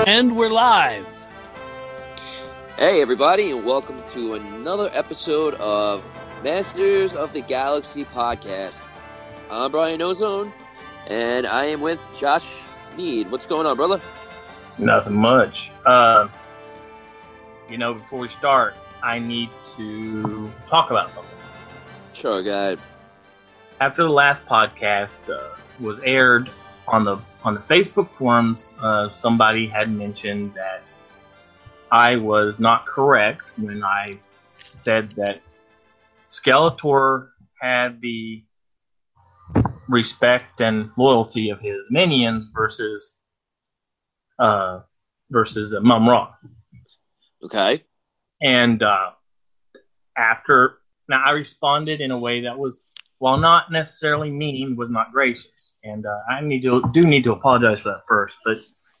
And we're live. Hey everybody, and welcome to another episode of Masters of the Galaxy podcast. I'm Brian Ozone, and I am with Josh Mead. What's going on, brother? Nothing much. Before we start, I need to talk about something. Sure, go ahead. After the last podcast was aired on the Facebook forums, somebody had mentioned that I was not correct when I said that Skeletor had the respect and loyalty of his minions versus Mum Ra. Okay. And I responded in a way that was, while not necessarily mean, was not gracious. And I do need to apologize for that first. But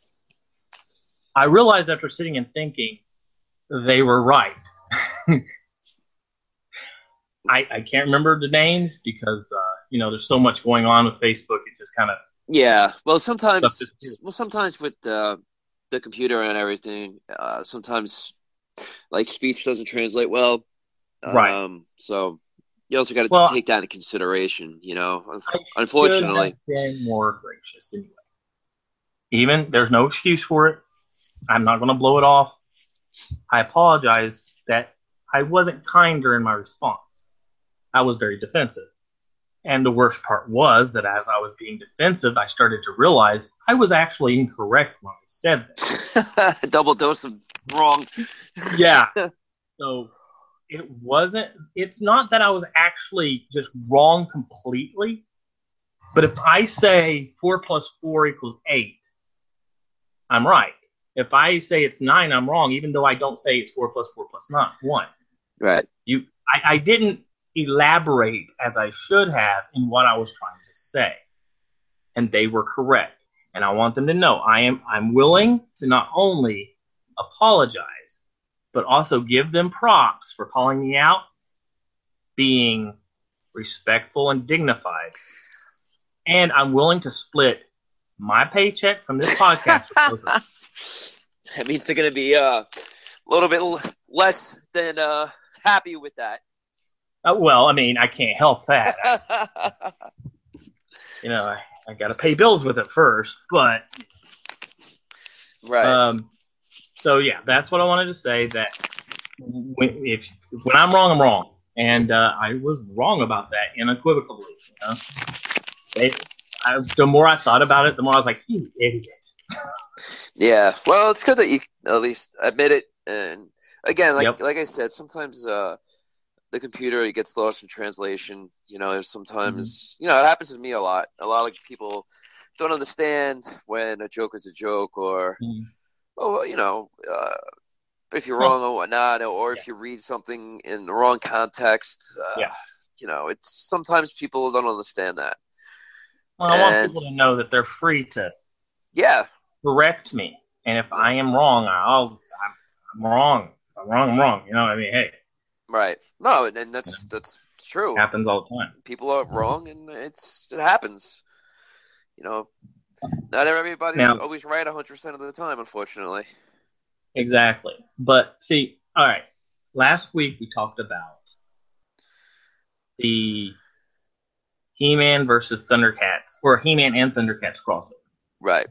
I realized after sitting and thinking, they were right. I can't remember the names because there's so much going on with Facebook. It just kind of sometimes with the computer and everything, sometimes like speech doesn't translate well. Right. So you also got to take that into consideration. Unfortunately, I should have been more gracious anyway. There's no excuse for it. I'm not going to blow it off. I apologize that I wasn't kinder in my response. I was very defensive. And the worst part was that as I was being defensive, I started to realize I was actually incorrect when I said that. A double dose of wrong. Yeah. So it's not that I was actually just wrong completely, but if I say 4 plus 4 equals 8, I'm right. If I say it's 9, I'm wrong, even though I don't say it's 4 plus 4 plus 1. Right. I didn't elaborate as I should have in what I was trying to say. And they were correct. And I want them to know I'm willing to not only apologize, but also give them props for calling me out, being respectful and dignified. And I'm willing to split my paycheck from this podcast for both of them. That means they're going to be a little bit less than happy with that. I can't help that. I got to pay bills with it first, but right. So yeah, that's what I wanted to say. That when I'm wrong, I'm wrong, and I was wrong about that unequivocally. The more I thought about it, the more I was like, "You idiot." Yeah, well, it's good that you at least admit it. And again, like I said, sometimes the computer gets lost in translation. Sometimes it happens to me a lot. A lot of people don't understand when a joke is a joke, or if you're wrong or whatnot, or if you read something in the wrong context. It's sometimes people don't understand that. Well, I want people to know that they're free to correct me, and if I am wrong, I'm wrong. If I'm wrong, I'm wrong. Hey. Right. No, and that's true. It happens all the time. People are wrong, and it happens. Not everybody's always right 100% of the time, unfortunately. Exactly. But see, all right. Last week we talked about the He-Man versus Thundercats, or He-Man and Thundercats crossover. Right.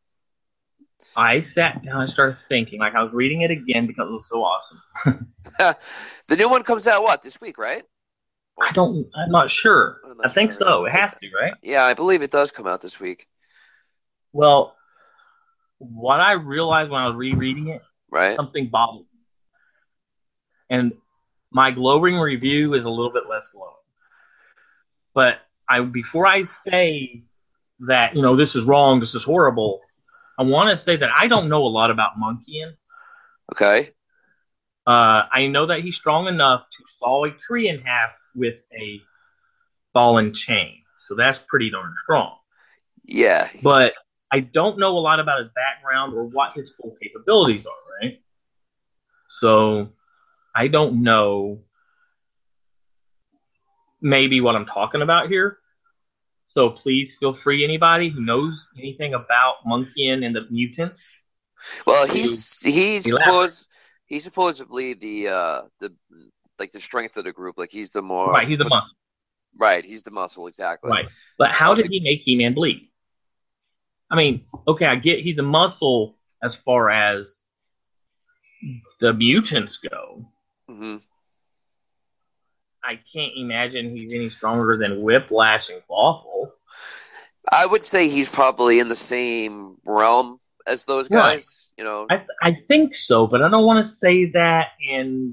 I sat down and started thinking, I was reading it again because it was so awesome. The new one comes out, this week, right? I'm not sure. I think so. It has to, right? Yeah, I believe it does come out this week. Well, what I realized when I was rereading it, something bothered me. And my glowing review is a little bit less glowing. But before I say that, this is wrong, this is horrible, I want to say that I don't know a lot about Monkian. Okay. I know that he's strong enough to saw a tree in half with a ball and chain. So that's pretty darn strong. Yeah. But I don't know a lot about his background or what his full capabilities are, right? So I don't know maybe what I'm talking about here. So please feel free, anybody who knows anything about Monkian and the mutants, Well, he's supposedly the strength of the group. Like he's the more right. He's the muscle. Right, he's the muscle, exactly. Right, but how did he make He-Man bleed? I mean, okay, I get he's a muscle as far as the mutants go. Mm-hmm. I can't imagine he's any stronger than Whiplash and Clawful. I would say he's probably in the same realm as those guys. Right. You know, I think so, but I don't want to say that. And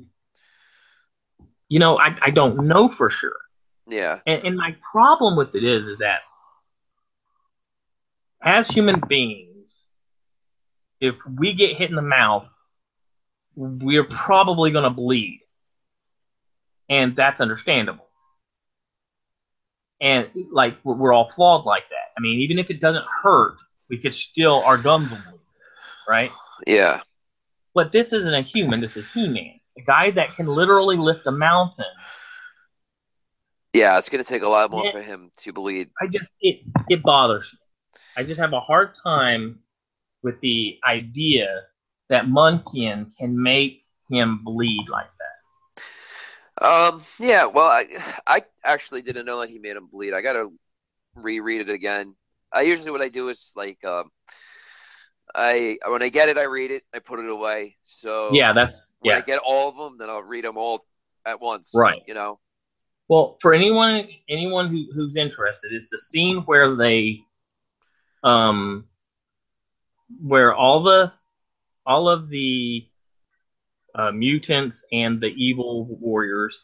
I don't know for sure. Yeah. And my problem with it is that as human beings, if we get hit in the mouth, we're probably going to bleed. And that's understandable. And like we're all flawed like that. I mean, even if it doesn't hurt, we could still, our gums will bleed, right? Yeah. But this isn't a human, this is He-Man. A guy that can literally lift a mountain. Yeah, it's going to take a lot more for him to bleed. It bothers me. I just have a hard time with the idea that Munkian can make him bleed like that. Yeah, well, I actually didn't know that he made him bleed. I got to reread it again. What I do is like, when I get it, I read it, I put it away. So yeah, when I get all of them, then I'll read them all at once. Right. You know. Well, for anyone who's interested, it's the scene where they, where all of the mutants and the evil warriors,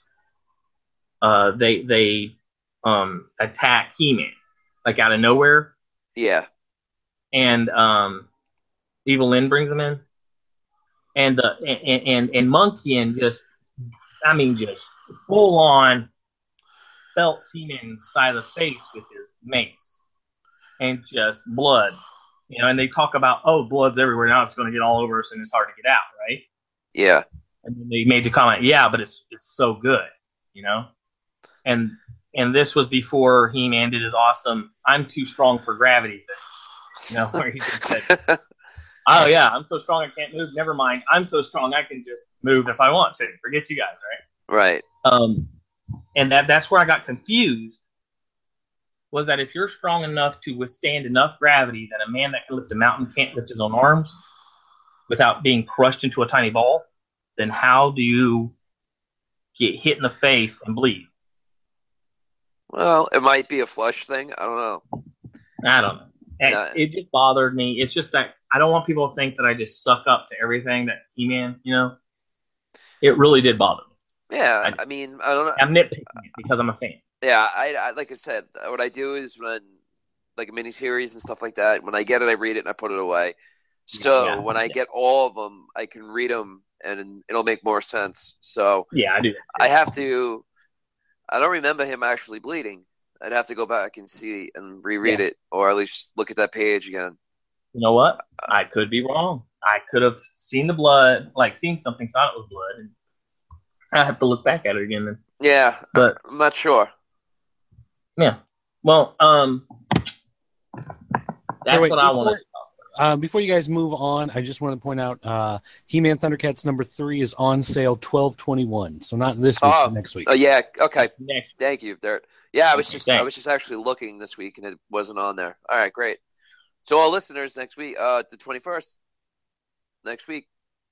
they attack He-Man, like out of nowhere. Yeah. And Evil Lyn brings them in, and Munkian just full on belts He-Man in the side of the face with his mace, and just blood, and they talk about, oh, blood's everywhere now, it's going to get all over us and it's hard to get out, right? Yeah. And then they made the comment, yeah, but it's so good, and this was before He-Man did his awesome I'm too strong for gravity thing, where he just said, oh yeah, I'm so strong I can't move, never mind, I'm so strong I can just move if I want to, forget you guys, right? And that's where I got confused, was that if you're strong enough to withstand enough gravity that a man that can lift a mountain can't lift his own arms without being crushed into a tiny ball, then how do you get hit in the face and bleed? Well, it might be a flesh thing. I don't know. It just bothered me. It's just that I don't want people to think that I just suck up to everything that He-Man, It really did bother me. Yeah, I mean, I don't know. I'm nitpicking it because I'm a fan. Yeah, I like I said, what I do is when, like, miniseries and stuff like that, when I get it, I read it and I put it away. So when I get all of them, I can read them and it'll make more sense. So yeah, I do. I don't remember him actually bleeding. I'd have to go back and see and reread it, or at least look at that page again. You know what? I could be wrong. I could have seen the blood, like seen something, thought it was blood, and I have to look back at it again. Then. Yeah, but I'm not sure. Yeah. Well, that's what I want to. Before you guys move on, I just want to point out He-Man Thundercats number 3 is on sale 12/21. So not this week, but next week. Yeah, okay. Next. Thank you. Yeah, I was just actually looking this week and it wasn't on there. All right, great. So all listeners, next week, the 21st, next week.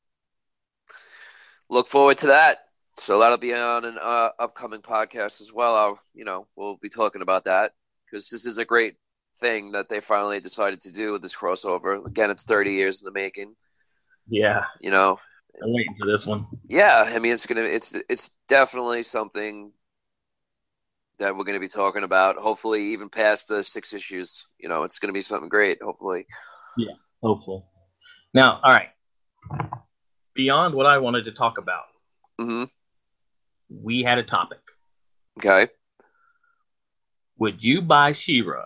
Look forward to that. So that'll be on an upcoming podcast as well. We'll be talking about that because this is a great thing that they finally decided to do with this crossover. Again, it's 30 years in the making. Yeah. I'm waiting for this one. Yeah, I mean, it's definitely something that we're going to be talking about. Hopefully, even past the 6 issues. It's going to be something great. Hopefully. Yeah, hopefully. Now, all right. Beyond what I wanted to talk about, we had a topic. Okay. Would you buy She-Ra,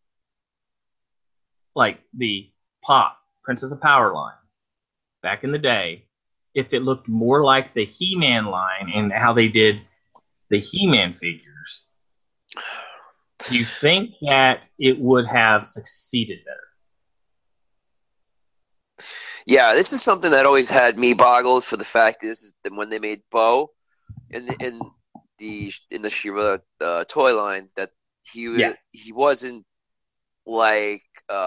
like the Pop Princess of Power line back in the day, if it looked more like the He-Man line and how they did the He-Man figures? Do you think that it would have succeeded better? Yeah, this is something that always had me boggled. For the fact is that when they made Bo in the She-Ra toy line, that he wasn't like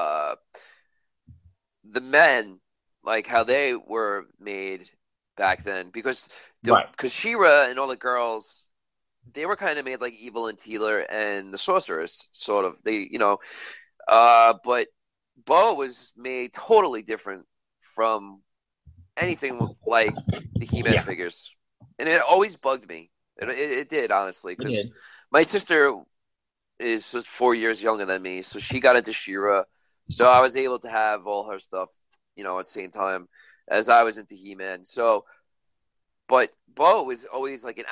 the men, like how they were made back then, because She-Ra and all the girls, they were kind of made like Evil and Teela and the Sorceress, sort of. But Bo was made totally different from anything like the He-Man figures, and it always bugged me. It did, honestly, because my sister is 4 years younger than me, so she got into She-Ra, so I was able to have all her stuff, at the same time as I was into He-Man. So, but Bo was always like an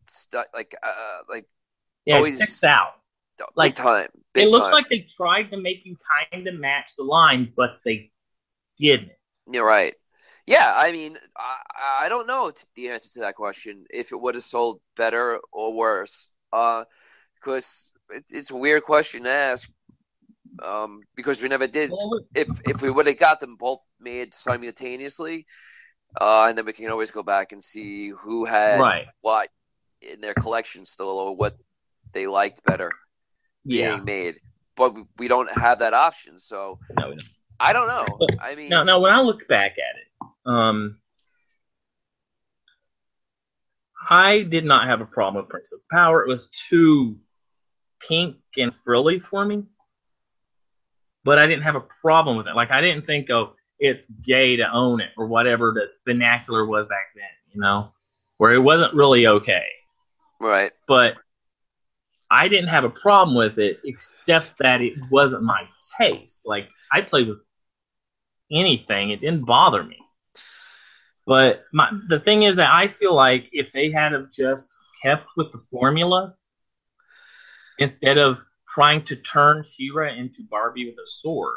always sticks out. Big time. It looks like they tried to make you kind of match the line, but they didn't. You're right. Yeah, I mean, I don't know the answer to that question, if it would have sold better or worse. Because it's a weird question to ask. Because we never did. If we would have got them both made simultaneously, and then we can always go back and see who had what in their collection still, or what they liked better being made. But we don't have that option, so no, we don't. I don't know. I mean, now when I look back at it, I did not have a problem with Prince of Power. It was too pink and frilly for me, but I didn't have a problem with it. Like, I didn't think, it's gay to own it, or whatever the vernacular was back then, where it wasn't really okay. Right. But I didn't have a problem with it, except that it wasn't my taste. Like, I played with anything. It didn't bother me. But the thing is that I feel like if they had have just kept with the formula, instead of trying to turn She-Ra into Barbie with a sword,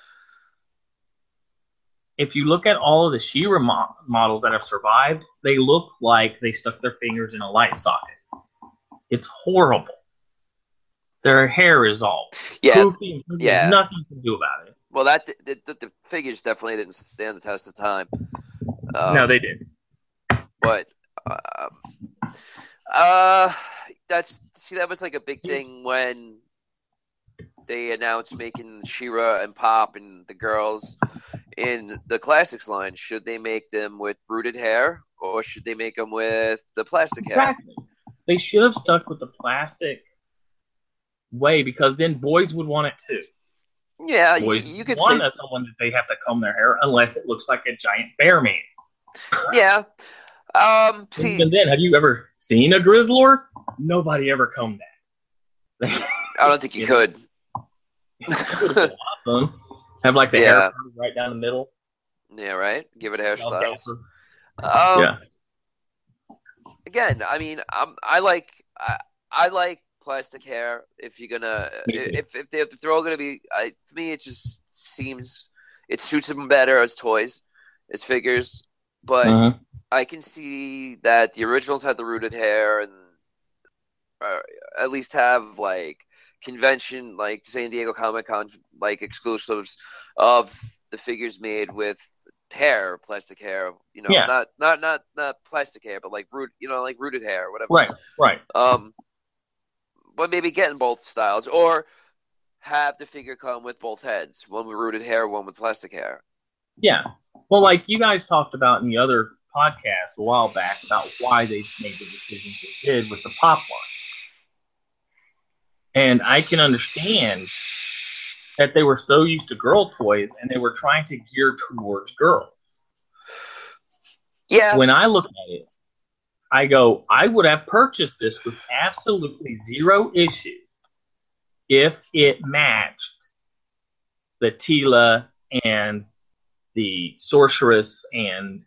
if you look at all of the She-Ra models that have survived, they look like they stuck their fingers in a light socket. It's horrible. Their hair is all poofy. There's nothing to do about it. Well, the figures definitely didn't stand the test of time. No, they didn't. But that was like a big thing when they announced making She-Ra and Pop and the girls in the classics line. Should they make them with rooted hair, or should they make them with the plastic hair? Exactly. They should have stuck with the plastic way, because then boys would want it too. Yeah, boys you could want say someone that they have to comb their hair, unless it looks like a giant bear man. Yeah. See, and then, have you ever seen a Grizzlord? Nobody ever combed that. I don't think you could. It would have been awesome. Have like the hair right down the middle. Yeah, right. Give it hairstyles. Again, I mean, I like plastic hair. If you're gonna, if they're all gonna be, to me, it just seems it suits them better as toys, as figures. But I can see that the originals had the rooted hair, and at least have like convention, like San Diego Comic-Con, like exclusives of the figures made with hair, plastic hair. Not plastic hair, but like like rooted hair, or whatever. Right. But maybe getting both styles, or have the figure come with both heads, one with rooted hair, one with plastic hair. Yeah. Well, like you guys talked about in the other podcast a while back about why they made the decisions they did with the Pop line. And I can understand that they were so used to girl toys and they were trying to gear towards girls. Yeah. When I look at it, I go, I would have purchased this with absolutely zero issue if it matched the Teela and the Sorceress and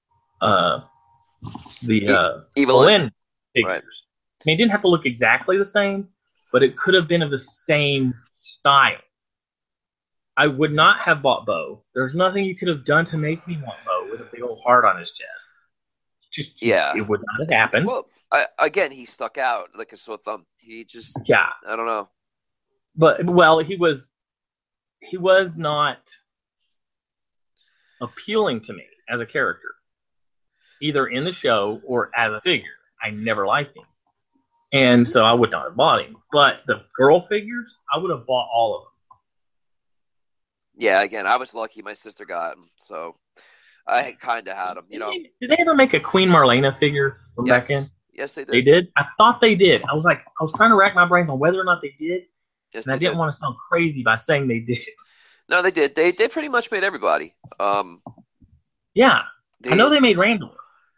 the Evelyn figures. Right. I mean, it didn't have to look exactly the same, but it could have been of the same style. I would not have bought Bo. There's nothing you could have done to make me want Bo with a big old heart on his chest. It would not have happened. Well, again, he stuck out like a sore thumb. He just, I don't know. But, well, he was not appealing to me as a character, either in the show or as a figure. I never liked him. And so I would not have bought him. But the girl figures, I would have bought all of them. Yeah, again, I was lucky my sister got them, so I kind of had them, you know. Did they ever make a Queen Marlena figure from back in? Yes, they did. They did? I thought they did. I was trying to rack my brains on whether or not they did. Yes, and I didn't want to sound crazy by saying they did. No, they did. They pretty much made everybody. Yeah. I know they made Randor.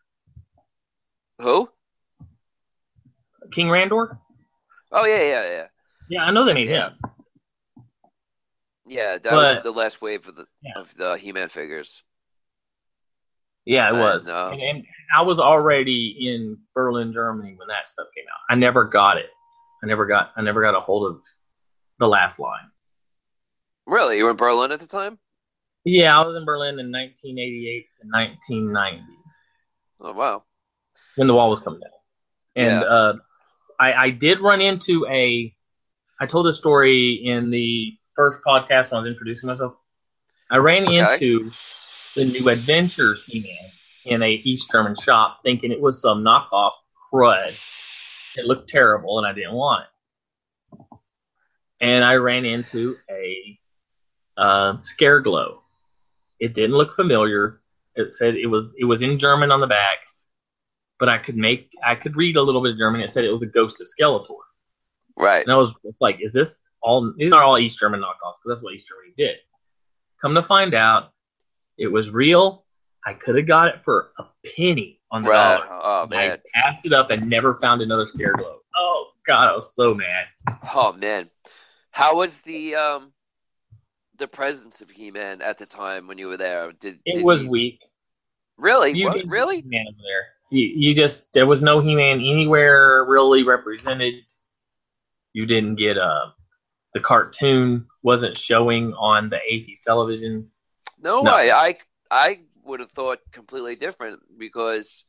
Who? King Randor? Oh, yeah. Yeah, I know they made him. Yeah, that was the last wave of the He-Man figures. Yeah, it was. And I was already in Berlin, Germany when that stuff came out. I never got it. I never got a hold of the last line. Really? You were in Berlin at the time? Yeah, I was in Berlin in 1988 to 1990. Oh, wow. When the wall was coming down. And I did run into I told this story in the first podcast when I was introducing myself. I ran into the New Adventures He-Man in a East German shop thinking it was some knockoff crud. It looked terrible and I didn't want it. And I ran into a Scareglow. It didn't look familiar. It said it was in German on the back, but I could read a little bit of German. It said it was a Ghost of Skeletor. Right. And I was like, these are all East German knockoffs, because that's what East Germany did. Come to find out, it was real. I could have got it for a penny on the dollar. Oh, man. I passed it up and never found another Scareglow. Oh, God, I was so mad. Oh, man. How was the presence of He-Man at the time when you were there? It was weak. Really? Really? He-Man over there. There was no He-Man anywhere really represented. You didn't get the cartoon wasn't showing on the 80s television. No. I would have thought completely different, because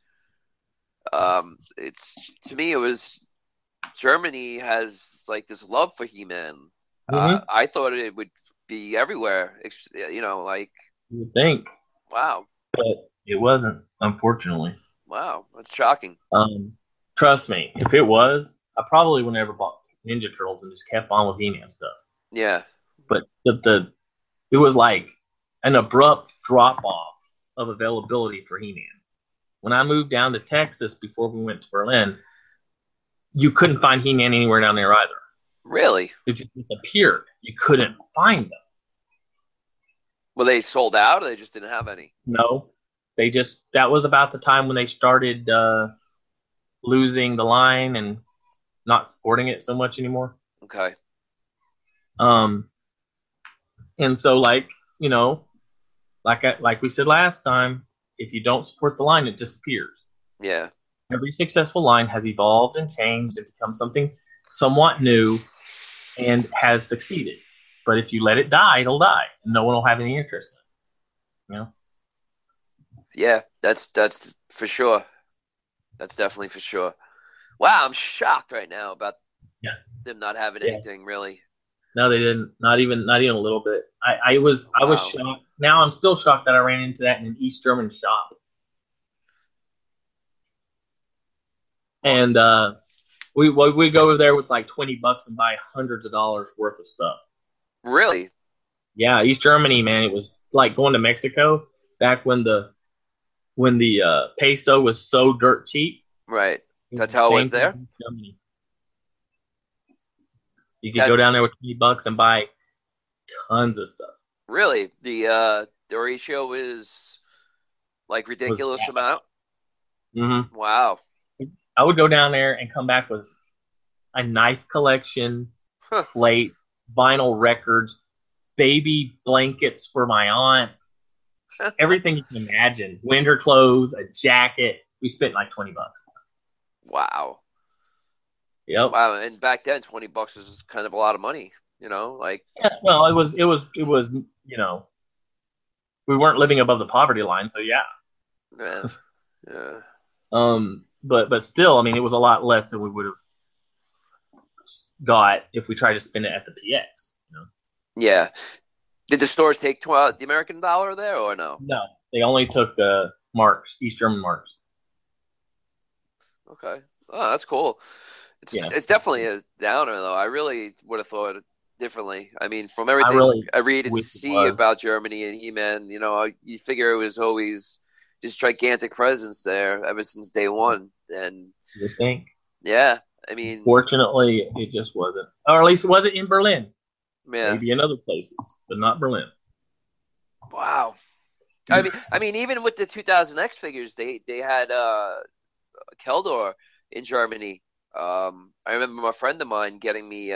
to me it was Germany has like this love for He-Man. Mm-hmm. I thought it would be everywhere. You would think. Wow. But it wasn't, unfortunately. Wow, that's shocking. Trust me, if it was, I probably would never bought Ninja Turtles and just kept on with He-Man stuff. Yeah. But it was like an abrupt drop-off of availability for He-Man. When I moved down to Texas before we went to Berlin, you couldn't find He-Man anywhere down there either. Really? It just disappeared. You couldn't find them. Well, they sold out, or they just didn't have any? No. That was about the time when they started losing the line and not supporting it so much anymore. Okay. And so like we said last time, if you don't support the line, it disappears. Yeah. Every successful line has evolved and changed and become something somewhat new and has succeeded. But if you let it die, it'll die. And no one will have any interest in it. Yeah, that's for sure. That's definitely for sure. Wow, I'm shocked right now about them not having anything really. No, they didn't. Not even a little bit. I was shocked. Now I'm still shocked that I ran into that in an East German shop. And we go over there with like $20 and buy hundreds of dollars worth of stuff. Really? Yeah, East Germany, man. It was like going to Mexico back when the peso was so dirt cheap. Right. That's how it was there? You could go down there with $20 and buy tons of stuff. Really? The ratio is like ridiculous amount? Mm-hmm. Wow. I would go down there and come back with a knife collection, slate, vinyl records, baby blankets for my aunt, everything you can imagine. Winter clothes, a jacket. We spent like $20. Wow. Yep. Wow, and back then $20 was kind of a lot of money, like. Yeah, well, it was, we weren't living above the poverty line, so yeah. Yeah. But still, I mean, it was a lot less than we would have got if we tried to spend it at the PX. Yeah. Did the stores take the American dollar there or no? No, they only took marks, East German marks. Okay. Oh, that's cool. It's definitely a downer, though. I really would have thought differently. I mean, from everything I read and see about Germany and He-Man, you figure it was always this gigantic presence there ever since day one. And you think? Yeah. I mean, fortunately, it just wasn't. Or at least it wasn't in Berlin. Yeah. Maybe in other places, but not Berlin. Wow. I mean, even with the 2000 X figures, they had Keldor in Germany. I remember a friend of mine getting me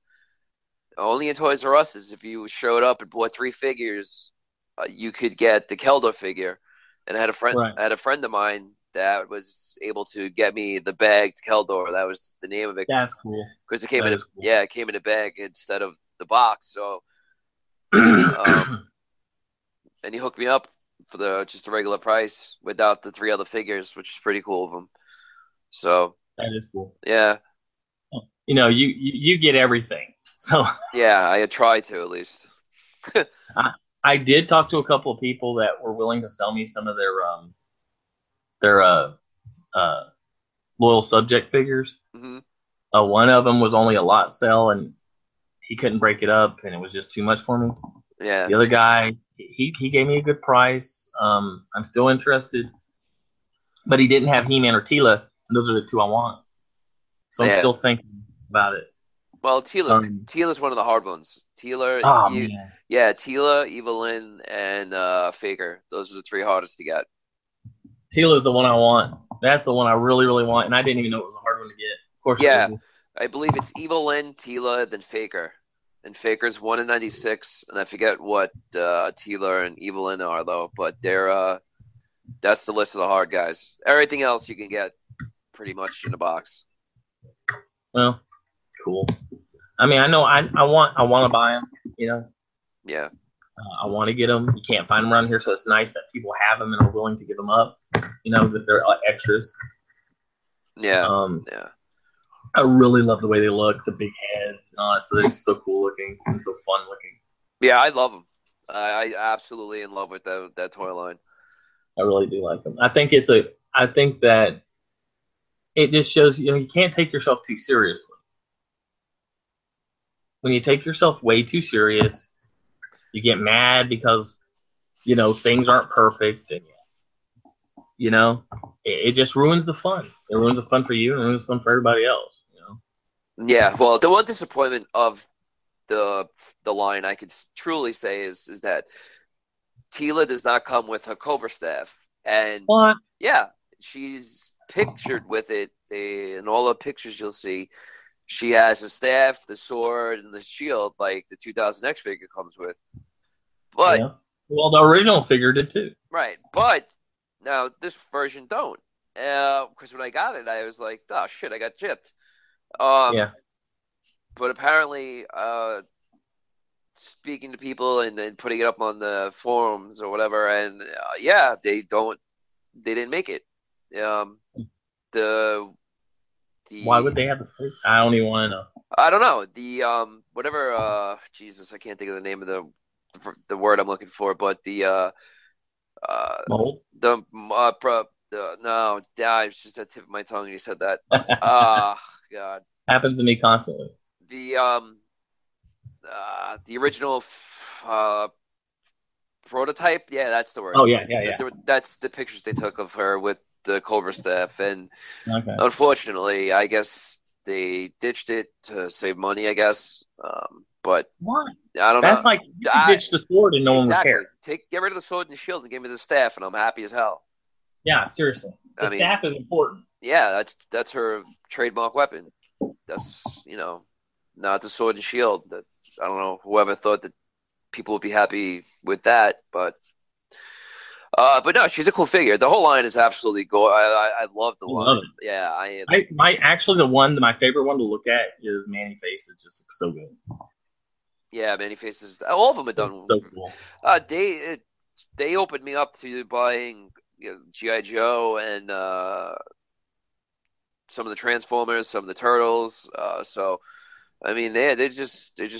only in Toys R Us. If you showed up and bought 3 figures, you could get the Keldor figure. And I had a friend of mine that was able to get me the bagged Keldor. That was the name of it. That's cool. Because it came it came in a bag instead of the box. So, and he hooked me up for just the regular price without the 3 other figures, which is pretty cool of him. So that is cool. Yeah. You get everything. So yeah, I had tried to at least. I did talk to a couple of people that were willing to sell me some of their loyal subject figures. Mm-hmm. One of them was only a lot sell, and he couldn't break it up, and it was just too much for me. Yeah. The other guy, he gave me a good price. I'm still interested, but he didn't have He-Man or Teela, and those are the 2 I want. So I'm still thinking about it. Well, Teela's one of the hard ones. Teela, Teela, Evelyn, and Faker. Those are the 3 hardest to get. Teela's the one I want. That's the one I really, really want, and I didn't even know it was a hard one to get. Of course. Yeah, I believe it's Evelyn, Teela, then Faker. And Faker's 1 in 96, and I forget what Teela and Evelyn are though. But they're that's the list of the hard guys. Everything else you can get pretty much in a box. Well, cool. I mean, I know I want to buy them. Yeah. I want to get them. You can't find them around here, so it's nice that people have them and are willing to give them up. That they're extras. Yeah. Yeah. I really love the way they look, the big heads and all that stuff. They're so cool looking and so fun looking. Yeah, I love them. I absolutely in love with that toy line. I really do like them. I think that it just shows you can't take yourself too seriously. When you take yourself way too serious, you get mad because things aren't perfect, and it just ruins the fun. It ruins the fun for you, and it ruins the fun for everybody else. Yeah. Well, the one disappointment of the line I could truly say is that Teela does not come with her Cobra staff, and what? Yeah, she's pictured with it. In all the pictures you'll see, she has the staff, the sword, and the shield like the 2000 X figure comes with. But well, the original figure did too. Right, but now this version don't. Because when I got it, I was like, "Oh shit, I got gypped." But apparently, speaking to people and putting it up on the forums or whatever, and they didn't make it. Why would they have the figure? I don't even want to know. I don't know. The whatever. Jesus, I can't think of the name of the word I'm looking for, but the mold. No, it's just that tip of my tongue. You said that. God, happens to me constantly. The original prototype. Yeah, that's the word. Oh yeah. That's the pictures they took of her with the Cobra staff, and unfortunately, I guess they ditched it to save money. I guess, but what? I don't know. That's like you ditch the sword and no one would care. Get rid of the sword and shield and give me the staff, and I'm happy as hell. Yeah, seriously. The staff is important. Yeah, that's her trademark weapon. That's not the sword and shield. That I don't know whoever thought that people would be happy with that, but no, she's a cool figure. The whole line is absolutely cool. I love the line. Love it. Yeah, my favorite one to look at is Man-E-Face. It just looks so good. Yeah, Man-E-Faces. All of them are done. So cool. They opened me up to buying G.I. Joe and some of the Transformers, some of the Turtles. So, I mean, they're just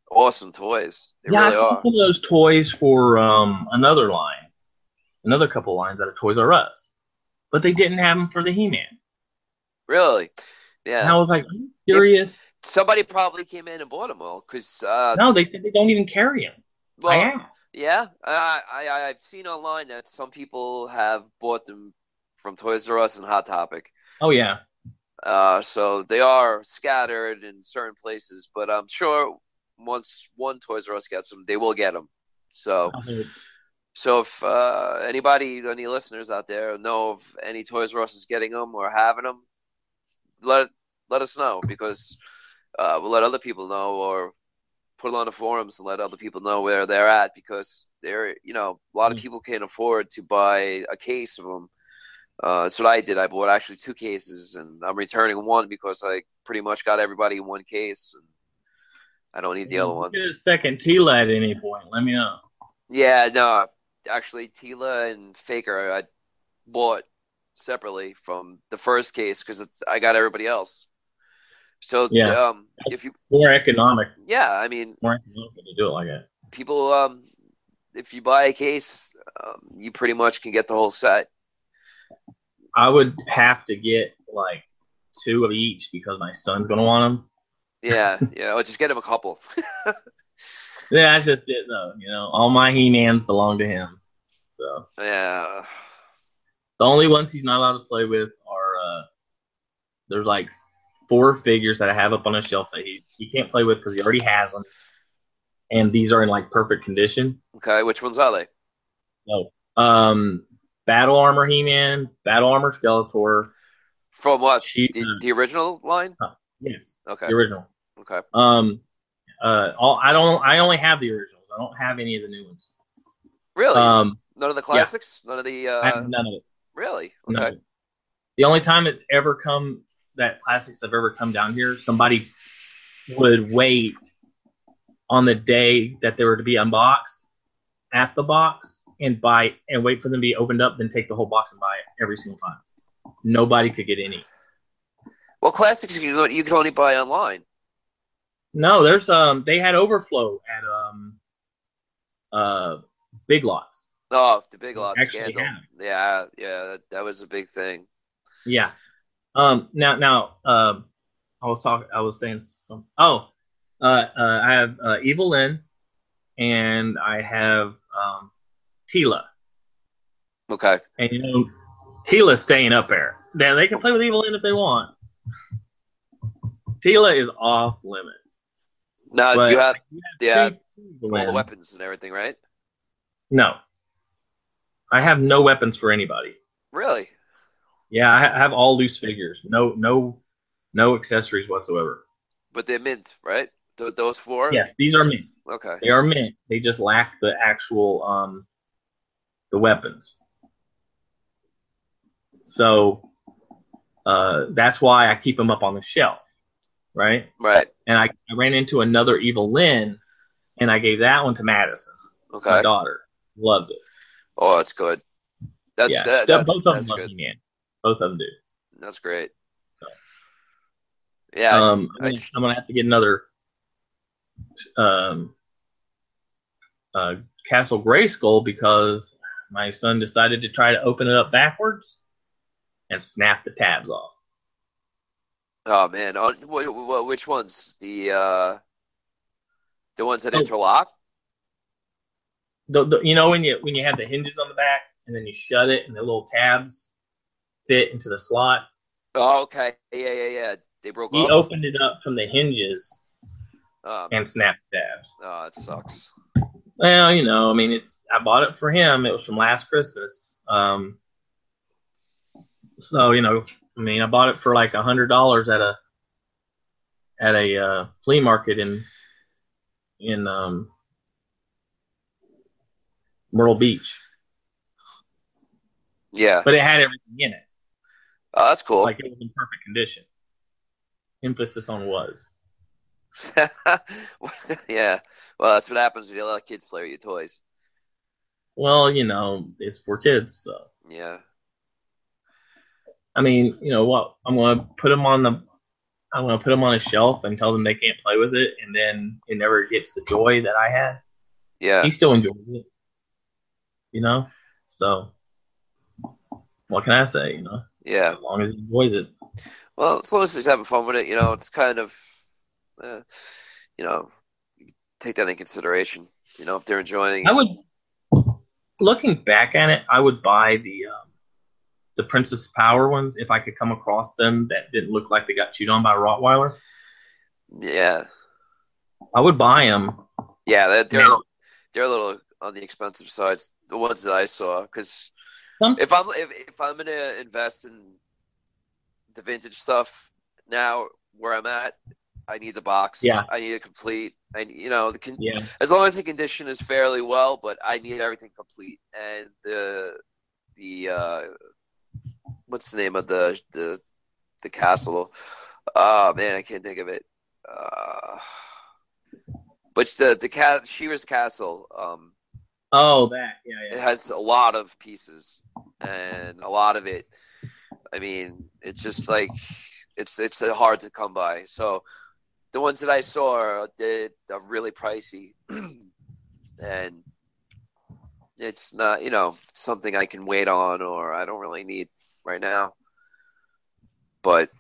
awesome toys. They Yeah, I really saw are. some of those toys for another couple lines out of Toys R Us, but they didn't have them for the He-Man. Really? And Yeah. I was like, are you They serious? somebody probably came in and bought them all because No, they said they don't even carry them. I well, asked. yeah, I've seen online that some people have bought them from Toys R Us and Hot Topic. Oh yeah, So they are scattered in certain places, but I'm sure once one Toys R Us gets them, they will get them. So, I hope. so if any listeners out there know of any Toys R Us is getting them or having them, let let us know because we'll let other people know or put it on the forums and let other people know where they're at because they're a lot of people can't afford to buy a case of them. That's what I did. I bought actually 2 cases, and I'm returning one because I pretty much got everybody in one case, and I don't need the other one. Get a second Tila at any point. Let me know. Yeah, no, actually, Tila and Faker I bought separately from the first case because I got everybody else. So, Yeah, if you, more economic. yeah, I mean, More economic to do it like that. people, if you buy a case, you pretty much can get the whole set. I would have to get like 2 of each because my son's gonna want them. Yeah, yeah, or just get him a couple. Yeah, that's just it though. All my He-Mans belong to him. So Yeah. the only ones he's not allowed to play with are there's like 4 figures that I have up on a shelf that he can't play with because he already has them, and these are in like perfect condition. Okay, which ones are they? So, Battle Armor He-Man, Battle Armor Skeletor. From what? She, The original line? yes, Okay. the original. Okay. I only have the originals. I don't have any of the new ones. Really? None of the classics? Yeah. None of the I have none of it. Really? None Okay. of it. The only time it's ever come that classics have ever come down here, somebody would wait on the day that they were to be unboxed at the box and buy and wait for them to be opened up, then take the whole box and buy it every single time. Nobody could get any. Well, classics you can only buy online. No, there's they had overflow at Big Lots. Oh, the Big Lots Actually scandal. have. Yeah, that was a big thing. Yeah. Now I was saying some. I have Evil Lyn, and I have Tila. Okay. And Tila's staying up there. Now they can play with Evil Lyn if they want. Tila is off limits. Now, do you have all the Lyns. weapons and everything, right? No, I have no weapons for anybody. Really? Yeah, I have all loose figures. No accessories whatsoever. But they're mint, right? Those 4? Yes, these are mint. Okay. They are mint. They just lack the actual the weapons. So that's why I keep them up on the shelf, right? Right. And I ran into another Evil Lyn, and I gave that one to Madison, my daughter. Loves it. Oh, that's good. That's both of them love He-Man. Both of them do. That's great. So. Yeah. I'm gonna have to get another Castle Grayskull because my son decided to try to open it up backwards and snap the tabs off. Oh man, which ones? The ones that interlock? When you have the hinges on the back and then you shut it and the little tabs fit into the slot. Oh, okay. Yeah. They broke off. He opened it up from the hinges and snapped the tabs. Oh, it sucks. Well, I bought it for him. It was from last Christmas. So, I bought it for like $100 at a flea market in Myrtle Beach. Yeah. But it had everything in it. Oh, that's cool. Like it was in perfect condition. Emphasis on was. Yeah. Well, that's what happens when you let kids play with your toys. Well, it's for kids, so. Yeah. What? I'm going to put them on I'm going to put them on a shelf and tell them they can't play with it, and then it never gets the joy that I had. Yeah. He still enjoys it. You know? So, what can I say, you know? Yeah. As long as he enjoys it. Well, as long as he's having fun with it, you know, it's kind of, you know, take that in consideration. You know, if they're enjoying it. I would, looking back at it, I would buy the Princess Power ones if I could come across them that didn't look like they got chewed on by a Rottweiler. Yeah. I would buy them. Yeah, they're a little on the expensive side. The ones that I saw, because if I'm gonna invest in the vintage stuff now, where I'm at, I need the box. Yeah. I need it complete. As long as the condition is fairly well, but I need everything complete. And the what's the name of the castle? Oh man, I can't think of it. But the Shearer's Castle. It has a lot of pieces, and a lot of it. I mean, it's just like it's hard to come by. So the ones that I saw are really pricey, and it's not, you know, something I can wait on or I don't really need right now. But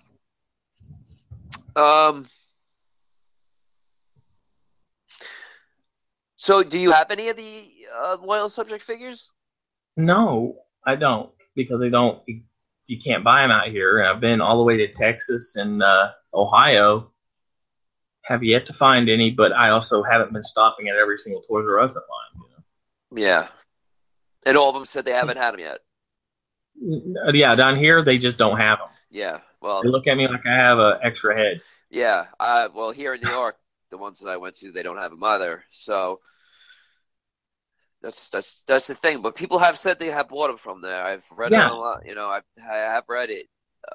so do you have any of the Loyal Subject figures? No, I don't, because you can't buy them out here. I've been all the way to Texas and Ohio. Have yet to find any, but I also haven't been stopping at every single Toys R Us I find. You know? Yeah. And all of them said they haven't had them yet. Yeah, down here they just don't have them. Yeah, well, they look at me like I have an extra head. Yeah, well, here in New York, the ones that I went to, they don't have them either. So that's the thing. But people have said they have bought them from there. I've read it a lot. You know, I have read it.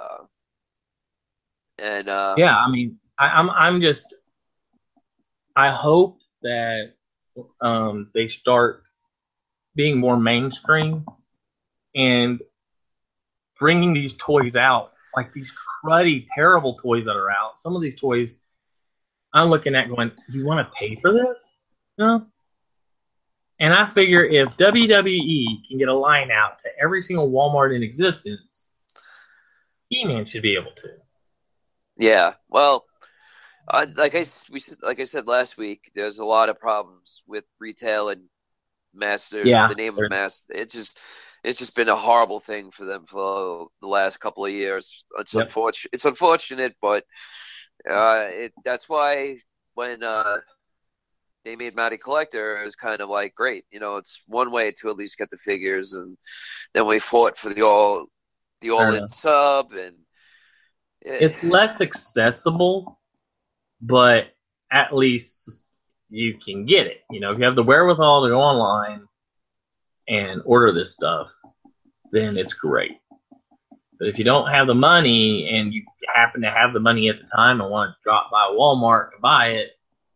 Yeah, I mean, I'm just. I hope that they start being more mainstream and bringing these toys out, like these cruddy, terrible toys that are out. Some of these toys, I'm looking at going, you want to pay for this? No. And I figure if WWE can get a line out to every single Walmart in existence, He-Man should be able to. Yeah, well, like I said last week, there's a lot of problems with retail and Master. Yeah, the name of Master. It's just been a horrible thing for them for the last couple of years. It's unfortunate. It's unfortunate, but that's why when they made Matty Collector, it was kind of like, great, you know, it's one way to at least get the figures, and then we fought for the all-in sub, and it's less accessible, but at least you can get it. You know, if you have the wherewithal to go online and order this stuff, then it's great. But if you don't have the money and you happen to have the money at the time and want to drop by Walmart to buy it,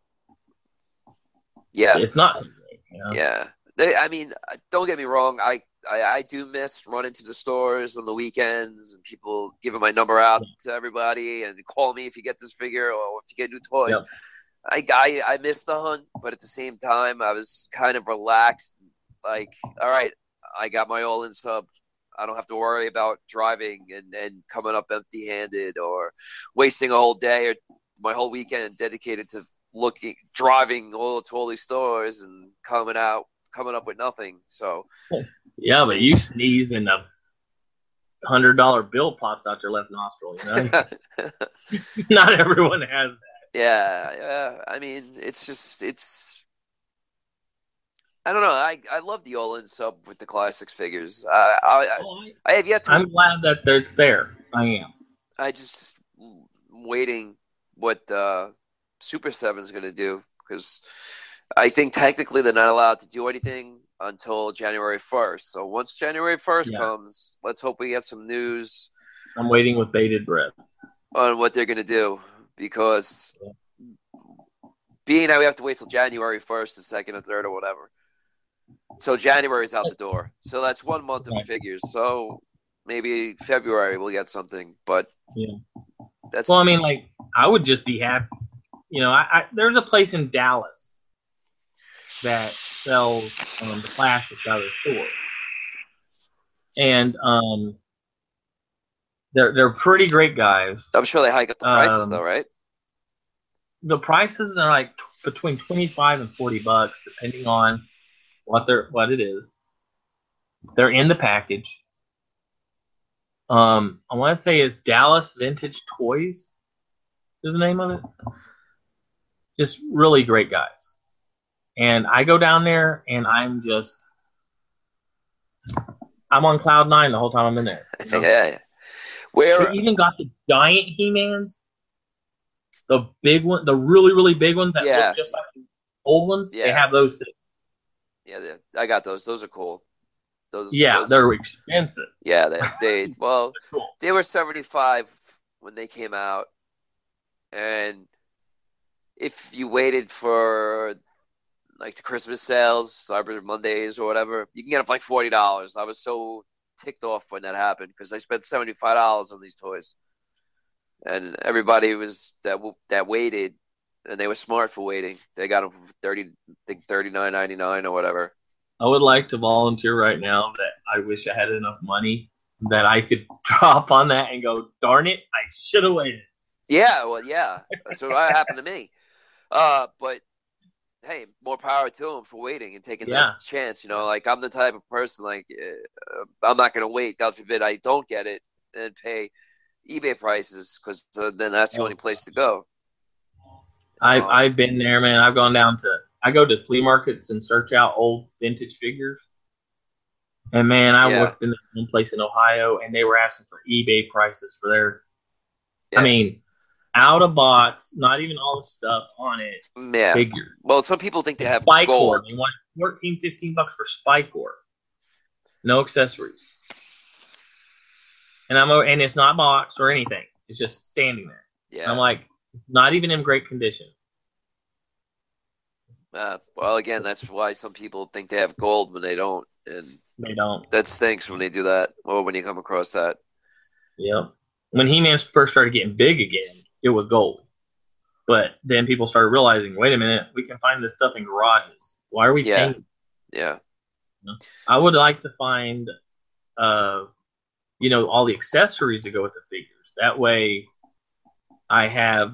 it's not so great. You know? Yeah. I mean, don't get me wrong. I do miss running to the stores on the weekends and people giving my number out to everybody and call me if you get this figure or if you get new toys. Yep. I miss the hunt, but at the same time, I was kind of relaxed. Like, all right, I got my all-in sub. I don't have to worry about driving and coming up empty-handed or wasting a whole day or my whole weekend dedicated to driving to all these stores and coming up with nothing. So, yeah, but you sneeze and a $100 bill pops out your left nostril. You know, not everyone has that. Yeah. I mean, it's. I don't know. I love the all-in sub with the classics figures. I have yet to. I'm glad that it's there. I am. I just waiting what Super 7 is going to do, because I think technically they're not allowed to do anything until January 1st. So once January 1st comes, let's hope we get some news. I'm waiting with bated breath on what they're going to do, because being that we have to wait till January 1st, the 2nd or 3rd or whatever. So January's out the door. So that's 1 month of figures. So maybe February we'll get something, but that's. Well, I mean, like I would just be happy. There's a place in Dallas that sells the classics out of the store, and they're pretty great guys. I'm sure they hike up the prices though, right? The prices are like between $25 and $40, depending on what it is. They're in the package. I want to say it's Dallas Vintage Toys is the name of it. Just really great guys. And I go down there and I'm on cloud 9 the whole time I'm in there. Yeah. They even got the giant He-Mans. The big one, the really, really big ones that look just like the old ones. Yeah. They have those too. Yeah, I got those. Those are cool. Those they're expensive. Yeah, they cool. They were $75 when they came out, and if you waited for like the Christmas sales, Cyber Mondays or whatever, you can get them for like $40. I was so ticked off when that happened because I spent $75 on these toys, and everybody was that waited, and they were smart for waiting. They got them for $39.99 or whatever. I would like to volunteer right now that I wish I had enough money that I could drop on that and go, darn it, I should have waited. Yeah, well, yeah. That's what happened to me. But, hey, more power to them for waiting and taking that chance. Like I'm the type of person, like, I'm not going to wait. God forbid I don't get it and pay eBay prices because then that's the only place to go. I've been there, man. I've gone down I go to flea markets and search out old vintage figures. And, man, I worked in one place in Ohio, and they were asking for eBay prices for their I mean, out of box, not even all the stuff on it, figure. Well, some people think they have gold. They want $14, $15 for Spikor. No accessories. And it's not boxed or anything. It's just standing there. Yeah. And I'm like, not even in great condition. Well, again, that's why some people think they have gold when they don't. And they don't. That stinks when they do that, or when you come across that. Yeah. When He-Man first started getting big again, it was gold. But then people started realizing, wait a minute, we can find this stuff in garages. Why are we paying? Yeah. I would like to find, all the accessories to go with the figures. That way I have...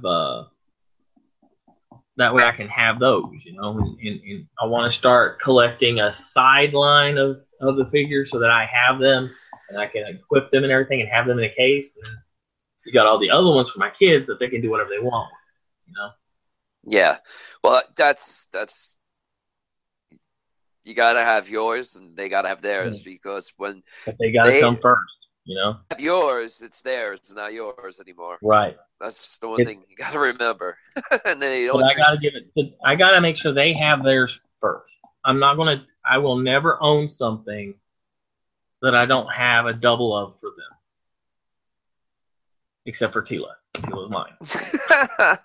that way I can have those, and I want to start collecting a sideline of the figures so that I have them and I can equip them and everything and have them in a case. And you got all the other ones for my kids that they can do whatever they want with, Yeah. Well, that's you got to have yours and they got to have theirs because when they got to come first. Have yours, it's theirs, it's not yours anymore. Right. That's the one thing you got to remember. And I got to make sure they have theirs first. I will never own something that I don't have a double of for them. Except for Tila. Tila's mine.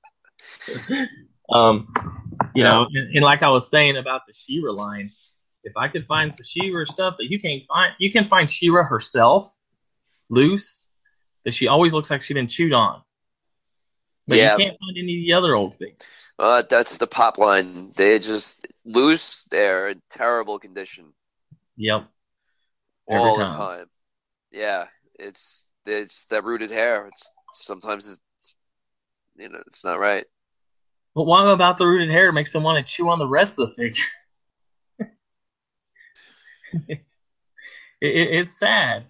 And like I was saying about the She-Ra line, if I could find some She-Ra stuff that you can find She-Ra herself loose, that she always looks like she's been chewed on. But you can't find any of the other old figures. That's the pop line. They're just loose. They're in terrible condition. Yep. All the time. Yeah. It's that rooted hair. Sometimes it's not right. But what about the rooted hair makes them want to chew on the rest of the figure? It's sad.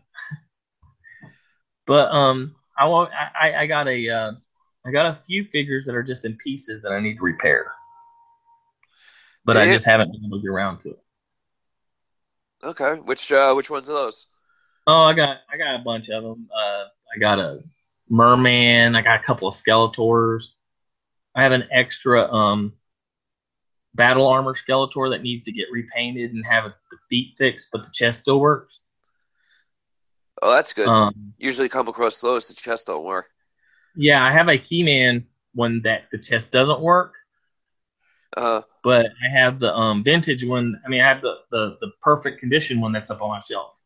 But I got a few figures that are just in pieces that I need to repair. But I just haven't been able to get around to it. Okay. Which ones are those? Oh, I got a bunch of them. I got a Merman. I got a couple of Skeletors. I have an extra battle armor Skeletor that needs to get repainted and have the feet fixed, but the chest still works. Oh, that's good. Usually come across those, the chest don't work. Yeah, I have a He-Man one that the chest doesn't work. But I have the vintage one. I mean, I have the perfect condition one that's up on my shelf.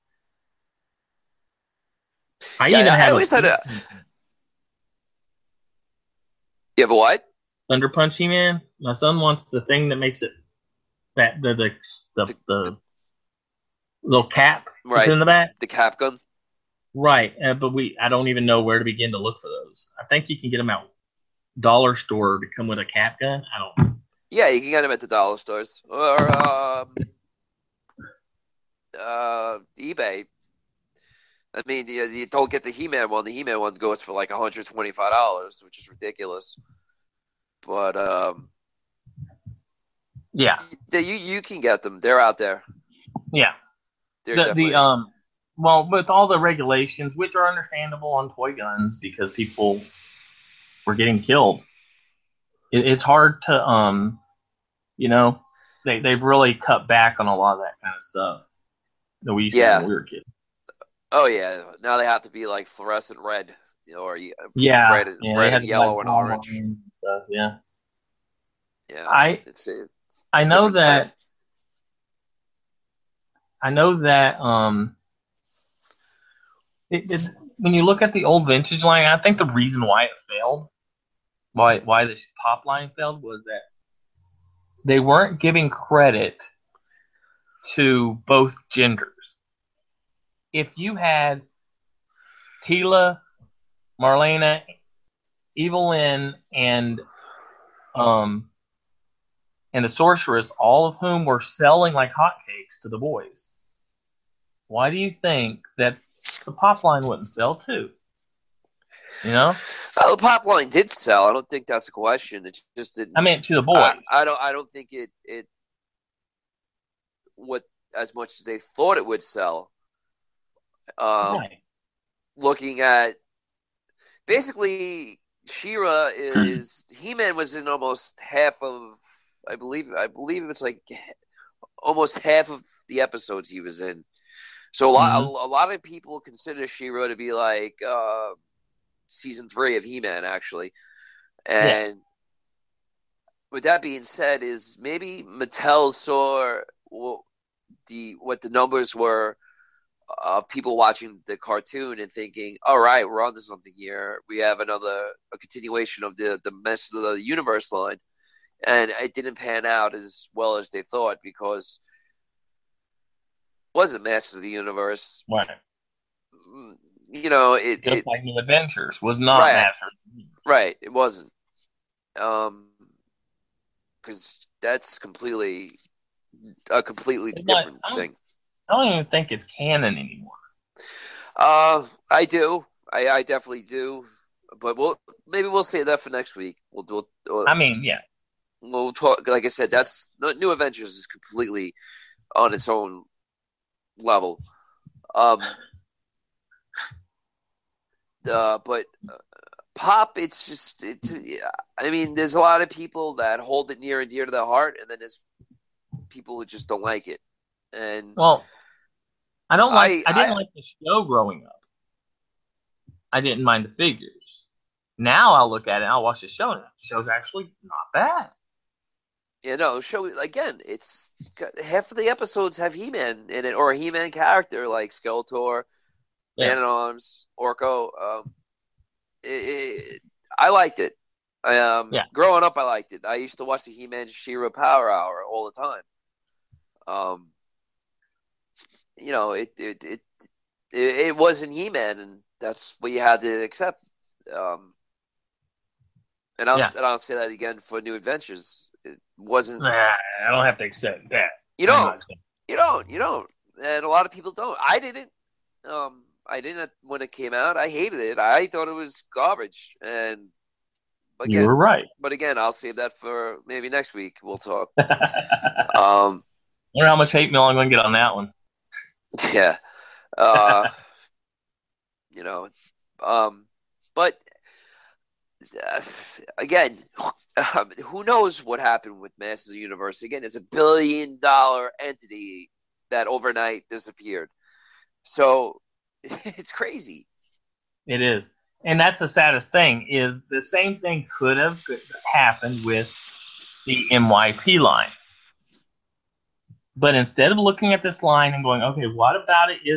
I always had You have a what? Thunder Punch He-Man. My son wants the thing that makes it that the little cap right in the back. The cap gun. Right, but I don't even know where to begin to look for those. I think you can get them at dollar store to come with a cap gun. I don't. Yeah, you can get them at the dollar stores or eBay. I mean, you don't get the He-Man one. The He-Man one goes for like $125, which is ridiculous. But yeah, you can get them. They're out there. Yeah, well, with all the regulations, which are understandable on toy guns because people were getting killed, it's hard to they've really cut back on a lot of that kind of stuff that we used to do when we were kids. Oh yeah, now they have to be like fluorescent red, or red and yellow and orange. And stuff, yeah. I know that. I know that when you look at the old vintage line, I think the reason why it failed, why this pop line failed, was that they weren't giving credit to both genders. If you had Teela, Marlena, Evil-Lyn, and the Sorceress, all of whom were selling like hotcakes to the boys, why do you think that the pop line wouldn't sell too? You know? Well, the pop line did sell. I don't think that's a question. It just didn't. I mean, to the boys. I don't think it would as much as they thought it would sell. Right. Looking at basically, She-Ra is He-Man was in almost half of. I believe it's like almost half of the episodes he was in. So a lot of people consider She-Ra to be like season 3 of He-Man, actually. And with that being said, is maybe Mattel saw what the numbers were of people watching the cartoon and thinking, all right, we're on to something here. We have a continuation of the Masters of the Universe line. And it didn't pan out as well as they thought because it wasn't Masters of the Universe. Right. You know, just like New Adventures was not Masters. Right, it wasn't. Because that's a completely different thing. I don't even think it's canon anymore. I do. I definitely do. But maybe we'll save that for next week. I mean, yeah. We'll talk. Like I said, that's New Adventures is completely on its own level. But Pop, it's. I mean, there's a lot of people that hold it near and dear to their heart, and then there's people who just don't like it. And well, I don't like. I didn't like the show growing up. I didn't mind the figures. Now I'll look at it and I'll watch the show, and the show's actually not bad. Yeah, no, show again. It's half of the episodes have He-Man in it, or a He-Man character like Skeletor, Man-at-Arms, Orko. I liked it. Growing up, I liked it. I used to watch the He-Man She-Ra Power Hour all the time. You know, it wasn't He-Man, and that's what you had to accept. And I'll say that again for New Adventures. It wasn't. I don't have to accept that. You don't. And a lot of people don't. I didn't. I didn't when it came out. I hated it. I thought it was garbage. And again, you were right. But again, I'll save that for maybe next week. We'll talk. I wonder how much hate mail I'm going to get on that one. Yeah. You know. But again, who knows what happened with Masters of the Universe? Again, it's $1 billion entity that overnight disappeared. So it's crazy. It is. And that's the saddest thing, is the same thing could have happened with the MYP line. But instead of looking at this line and going, okay, what about it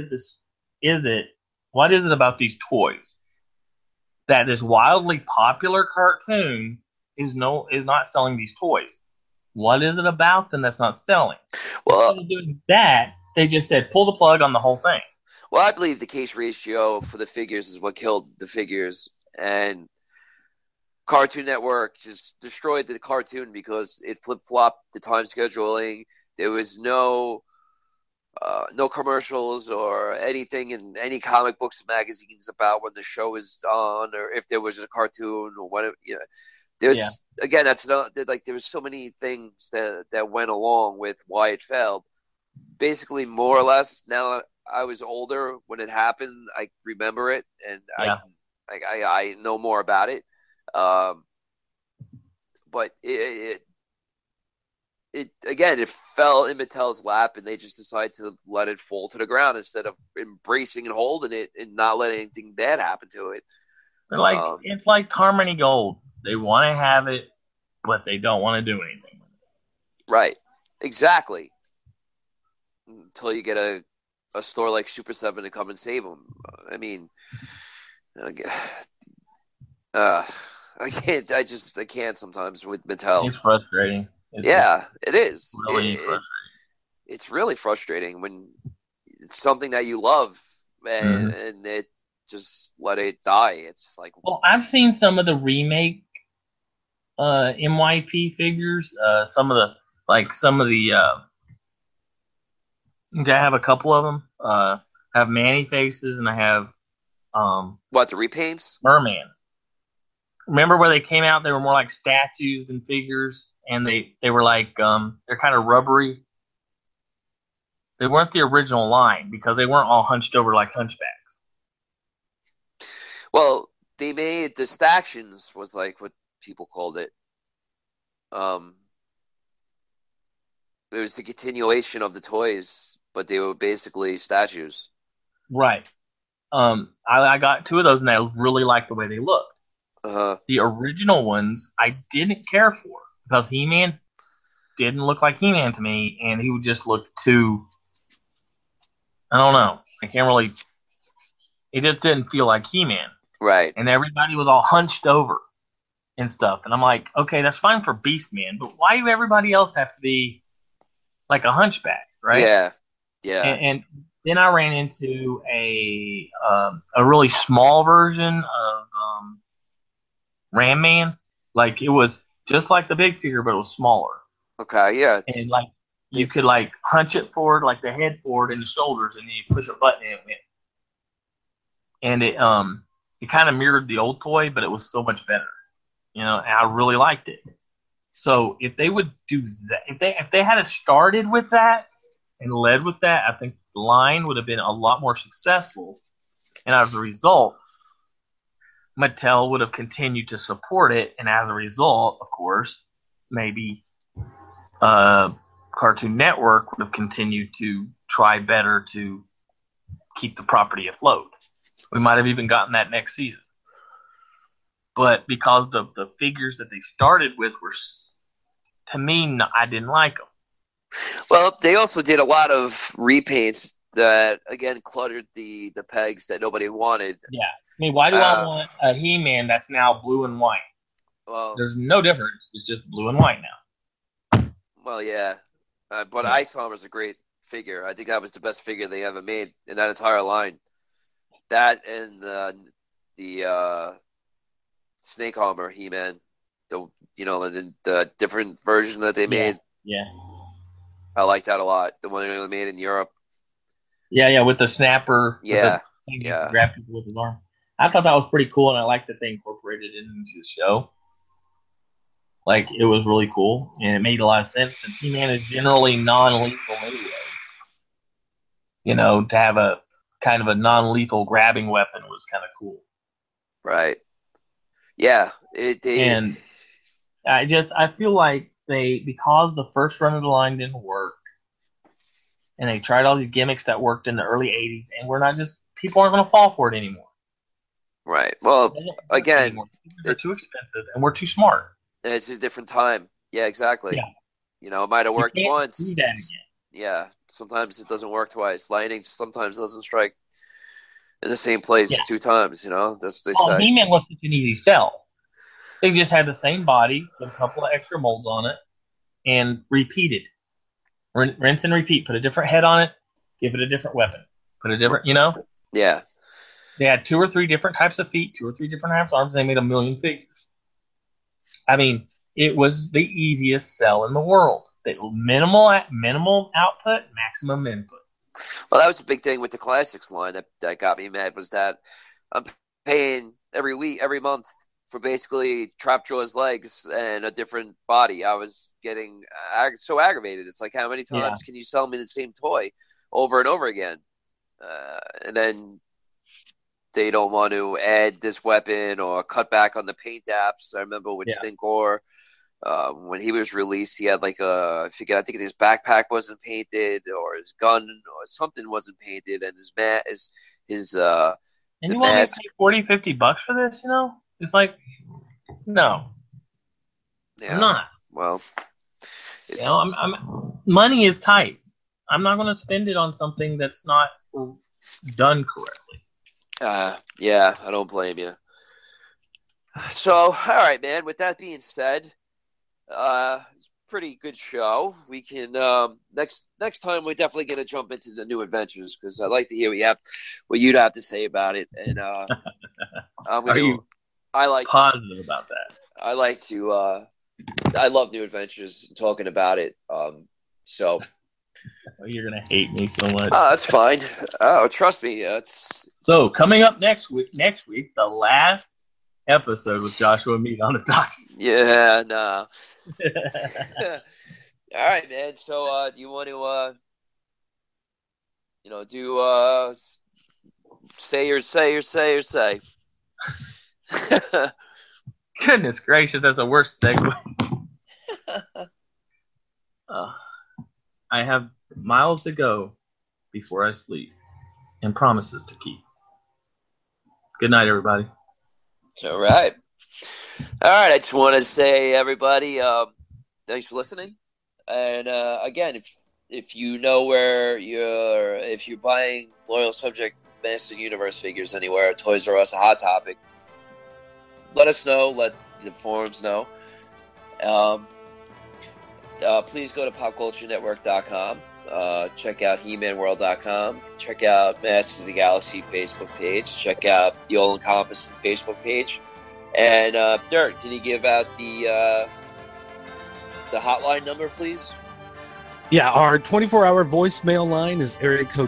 what is it about these toys that this wildly popular cartoon is not selling these toys. What is it about them that's not selling? Well, instead of doing that, they just said pull the plug on the whole thing. Well, I believe the case ratio for the figures is what killed the figures, and Cartoon Network just destroyed the cartoon because it flip-flopped the time scheduling. There was no commercials or anything in any comic books and magazines about when the show is on, or if there was a cartoon or what. There's again, that's not like there was so many things that went along with why it failed. Basically, more or less, now I was older when it happened. I remember it, and I know more about it. But it again, it fell in Mattel's lap, and they just decided to let it fall to the ground instead of embracing and holding it and not letting anything bad happen to it. They're like it's like Harmony Gold. They want to have it, but they don't want to do anything with it. Right. Exactly. Until you get a store like Super 7 to come and save them. I mean, I can't sometimes with Mattel. It's frustrating. It is. Really frustrating. It's really frustrating when it's something that you love and it just let it die. It's like, well, I've seen some of the remake MYP figures. Some of the I have a couple of them. I have Manny faces, and I have the repaints? Merman. Remember where they came out? They were more like statues than figures, and they were like they're kind of rubbery. They weren't the original line because they weren't all hunched over like hunchbacks. Well, they made the Stactions was like what people called it. It was the continuation of the toys, but they were basically statues. Right. I got two of those, and I really liked the way they looked. The original ones I didn't care for because He-Man didn't look like He-Man to me, and he would just look too. I don't know. I can't really. It just didn't feel like He-Man. Right. And everybody was all hunched over and stuff, and I'm like, okay, that's fine for Beastman, but why do everybody else have to be like a hunchback, right? Yeah. And then I ran into a really small version of Ram Man. Like it was just like the big figure, but it was smaller. Okay, yeah. And like you could like hunch it forward, like the head forward and the shoulders, and then you push a button and it went. And it kind of mirrored the old toy, but it was so much better. And I really liked it. So if they would do that, if they had started with that and led with that, I think the line would have been a lot more successful. And as a result, Mattel would have continued to support it. And as a result, of course, maybe Cartoon Network would have continued to try better to keep the property afloat. We might have even gotten that next season. But because the figures that they started with were, to me, I didn't like them. Well, they also did a lot of repaints that, again, cluttered the pegs that nobody wanted. Yeah. I mean, why do I want a He-Man that's now blue and white? Well, there's no difference. It's just blue and white now. Well, yeah. But Ice Armor's a great figure. I think that was the best figure they ever made in that entire line. That and the Snake Armor He-Man, the different version that they made. Yeah. I like that a lot. The one they made in Europe. Yeah, with the snapper. Yeah. Grab people with his arm. I thought that was pretty cool, and I liked that they incorporated it into the show. Like, it was really cool, and it made a lot of sense since He-Man is generally non-lethal anyway. To have a kind of a non-lethal grabbing weapon was kind of cool. Right. Yeah. And I feel like because the first run of the line didn't work, and they tried all these gimmicks that worked in the early 80s, and people aren't going to fall for it anymore. Right. Well, again, they're too expensive, and we're too smart. It's a different time. Yeah, exactly. Yeah. It might have worked once. Do that again. Yeah. Sometimes it doesn't work twice. Lightning sometimes doesn't strike in the same place two times. That's what they say. He-Man was such an easy sell. They just had the same body with a couple of extra molds on it and repeated. Rinse and repeat. Put a different head on it. Give it a different weapon. Put a different, Yeah. They had 2 or 3 different types of feet, 2 or 3 different types of arms. They made 1 million figures. I mean, it was the easiest sell in the world. Minimal output, maximum input. Well, that was the big thing with the Classics line that got me mad, was that I'm paying every month for basically Trapjaw's legs and a different body. I was getting so aggravated. It's like, how many times can you sell me the same toy over and over again? And then they don't want to add this weapon or cut back on the paint apps. I remember with Stinkor, when he was released, he had like I think his backpack wasn't painted, or his gun or something wasn't painted, and his and you want me to pay $40-$50 for this? It's like, no, I'm not. Well, money is tight. I'm not going to spend it on something that's not done correctly. Yeah, I don't blame you. So, all right, man. With that being said, it's a pretty good show. We can next time we're definitely going to jump into the new adventures, because I'd like to hear what you'd have to say about it. And I like positive about that. I like to. I love New Adventures and talking about it. So. Oh, you're gonna hate me so much. Oh, that's fine. Oh, trust me. So coming up next week, the last episode with Joshua Mead on the docket. Yeah, no. All right, man. So, do you want to, say? Goodness gracious, that's the worst segue. I have miles to go before I sleep, and promises to keep. Good night, everybody. It's all right. All right, I just want to say, everybody, thanks for listening. And again, if you know if you're buying Loyal Subject Master Universe figures anywhere, Toys R Us, a Hot Topic, let us know. Let the forums know. Please go to popculturenetwork.com. Check out HeManWorld.com. Check out Masters of the Galaxy Facebook page. Check out the All Encompassing Facebook page. And Dirt, can you give out the hotline number, please? Yeah, our 24-hour voicemail line is area code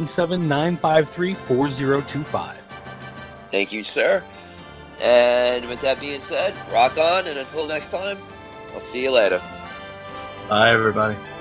217-953-4025. Thank you, sir. And with that being said, rock on, and until next time, I'll see you later. Bye, everybody.